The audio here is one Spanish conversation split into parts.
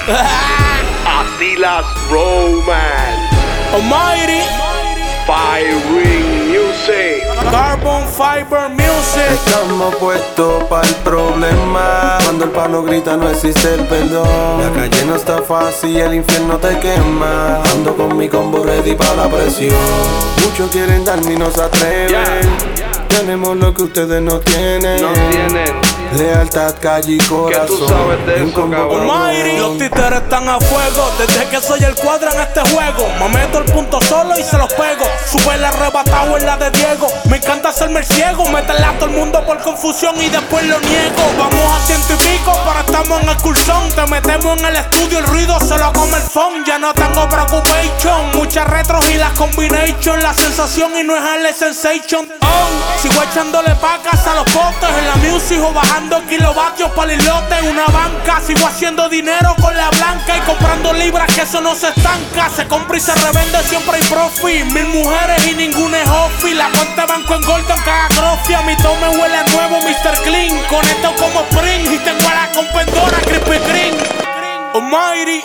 Atilas Romance, Almighty, Firing Music, Carbon Fiber Music. Estamos puestos para el problema. Cuando el palo grita no existe el perdón. La calle no está fácil, el infierno te quema. Ando con mi combo ready para la presión. Muchos quieren darme y no se atreven. Tenemos lo que ustedes no tienen. Lealtad, calle y corazón. ¿Qué tú sabes de eso, cabrón? Almighty, los títeres están a fuego. Desde que soy el cuadro en este juego, me meto el punto solo y se los pego. Sube el arrebatado en la de Diego. Me encanta hacerme el ciego, meterle a todo el mundo por confusión y después lo niego. Vamos a 100 y pico, pero estamos en excursión. Te metemos en el estudio, el ruido se lo come el phone. Ya no tengo preoccupation, muchas retros y las combination. La sensación y no es el sensation. Oh, sigo echándole pacas a los potes en la music o bajando kilovatios para el islote en una banca. Sigo haciendo dinero con la blanca y comprando libras que eso no se estanca. Se compra y se revende, siempre hay profit. 1000 mujeres y ninguna es offi. La cuenta de banco en Golden caga grofia. Mi tome huele a nuevo Mr. Clean. Conecto como Spring y tengo a la compendora Crispy Green. Almighty,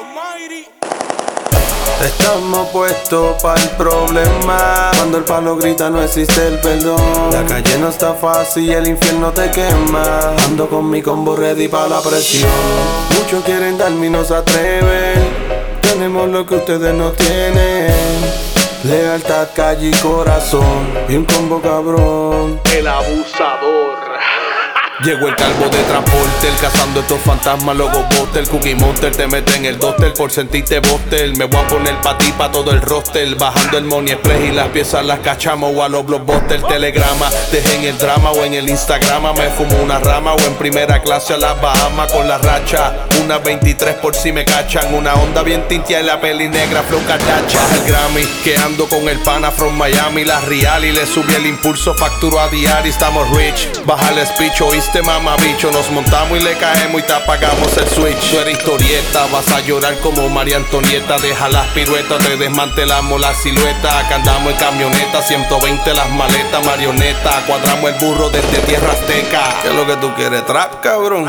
Estamos puestos para el problema. Cuando el palo grita no existe el perdón. La calle no está fácil, el infierno te quema. Ando con mi combo ready para la presión. Muchos quieren darme y no se atreven. Tenemos lo que ustedes no tienen. Lealtad, calle y corazón. Y un combo cabrón. El abusador. Llegó el calvo de transporte, cazando estos fantasmas, luego boster, Cookie Monster, te mete en el doster por sentirte boster. Me voy a poner pa' ti, pa' todo el roster, bajando el money express y las piezas las cachamos. O a los blockbusters, telegrama, dejen el drama o en el Instagram me fumo una rama. O en primera clase a las Bahamas con la racha, una 23 por si me cachan. Una onda bien tintia y la peli negra, flow cardacha. El Grammy, que ando con el pana from Miami, la real y le subí el impulso, facturo a diario, estamos rich. Baja el speech, oíste mamá bicho, nos montamos y le caemos y te apagamos el switch. Tú eres historieta, vas a llorar como María Antonieta. Deja las piruetas, te desmantelamos la silueta. Acá andamos en camioneta, 120 las maletas, marioneta. Cuadramos el burro desde tierra azteca. ¿Qué es lo que tú quieres? Trap, cabrón.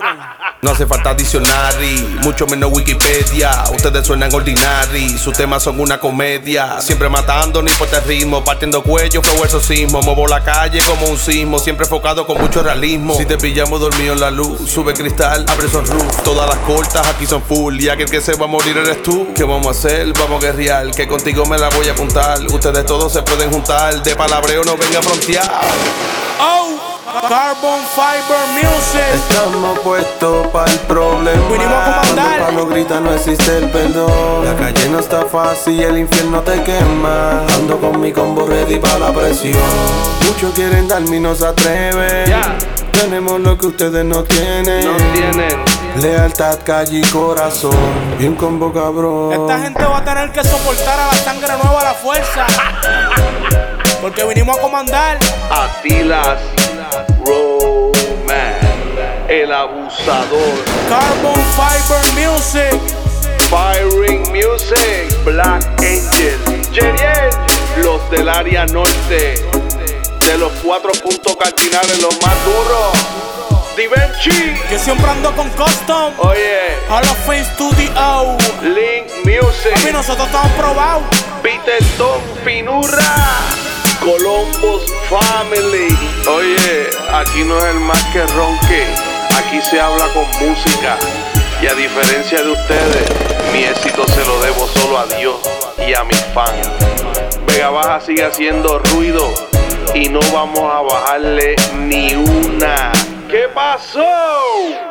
No hace falta diccionario, mucho menos Wikipedia. Ustedes suenan ordinary, sus temas son una comedia. Siempre matando, ni por el ritmo, partiendo cuello, flow exorcismo. Muevo la calle como un sismo, siempre enfocado con mucho realismo. Si te pillamos dormido en la luz, sube cristal, abre sunroof. Todas las cortas aquí son full, y aquel que se va a morir eres tú. ¿Qué vamos a hacer? Vamos a guerrear, que contigo me la voy a apuntar. Ustedes todos se pueden juntar, de palabreo no venga a frontear. oh, Carbon Fiber Music. Estamos puestos para el problema. Vinimos a comandar. Cuando el palo grita no existe el perdón. La calle no está fácil, el infierno te quema. Ando con mi combo ready para la presión. Muchos quieren darme y no se atreven. Tenemos lo que ustedes no tienen. Lealtad, calle y corazón. Y un combo cabrón. Esta gente va a tener que soportar a la sangre nueva a la fuerza. Porque vinimos a comandar. Atilas Romance, el abusador. Carbon Fiber Music. Firing Music, Black Angel, Jeriel, los del área norte, de los 4 puntos cardinales, los más duros. Divenchi, Yo siempre ando con custom. oye, Hall of Fame Studio. Link Papi, Music, nosotros estamos probados. Peter Tom Finurra, Columbus Family. Oye, aquí no es el más que ronque, aquí se habla con música. Y a diferencia de ustedes, mi éxito se lo debo solo a Dios y a mis fans. Vega Baja sigue haciendo ruido y no vamos a bajarle ni una. ¿Qué pasó?